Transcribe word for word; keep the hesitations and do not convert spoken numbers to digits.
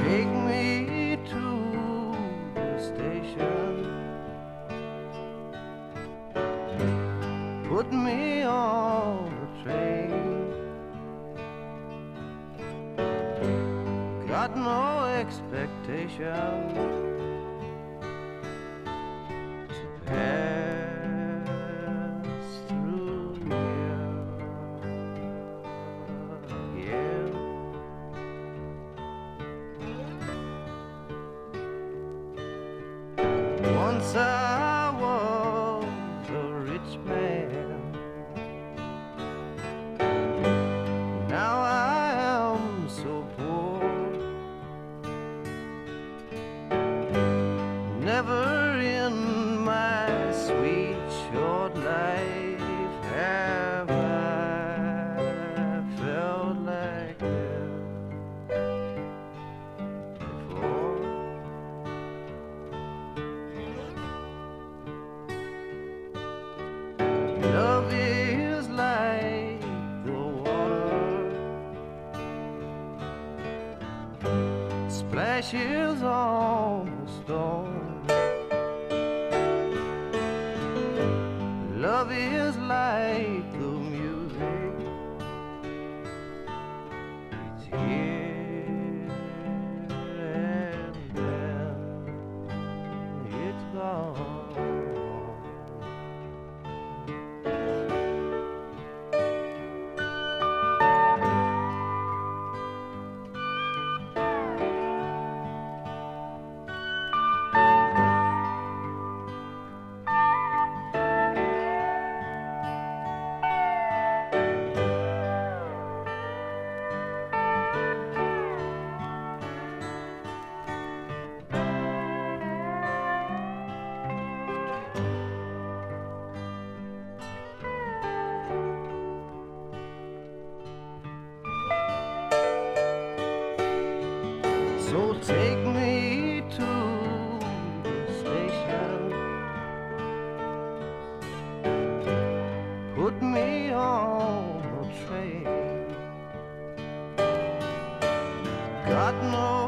Take me to the station, put me on the train. Got no expectation to pass through here again. Once I was a rich man, now I am so poor. Never in my sweet short life have I felt like that before. Love is like the water, splashes on the stone. Love is like the music, it's here and then it's gone. So take me to the station, put me on the train. Got no